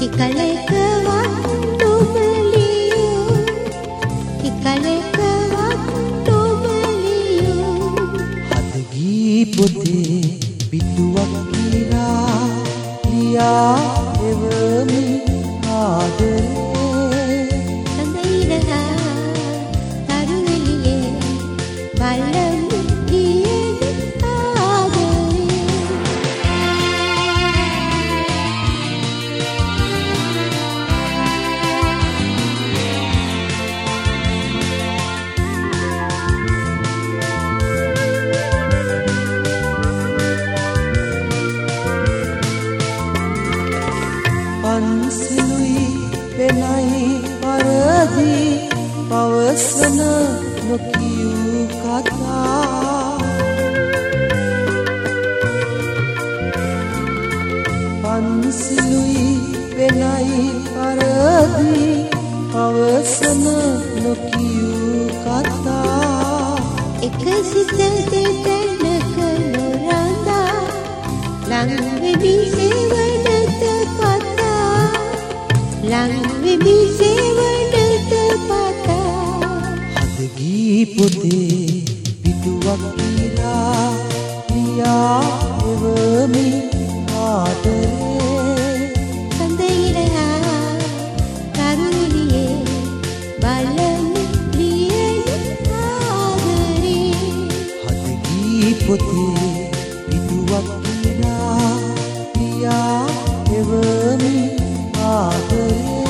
පොතේ පිටුවක් කිරා ලියා එවමි ආදරේ සඳයිරහා තරුවෙලියේ බලමු කියන ආදරේ පන්සිලුයි වෙනයි පරදී පවසන නොකියූ කතා පන්සිලුයි වෙනයි පරදී පවසන නොකියූ කතා එක සිත දෙතැනක නොරඳා ලංවෙවි සෙවනත කතා ලංවෙවි සෙවනත පතා හද ගී පොතේ පිටුවක් කිරා ලියා එවමි ආදරේ සඳයිරහා තරුවෙලියේ බලමු කියන ආදරේ හද ගී පොතේ පිටුවක් කිරා ලියා එවමි ආදරේ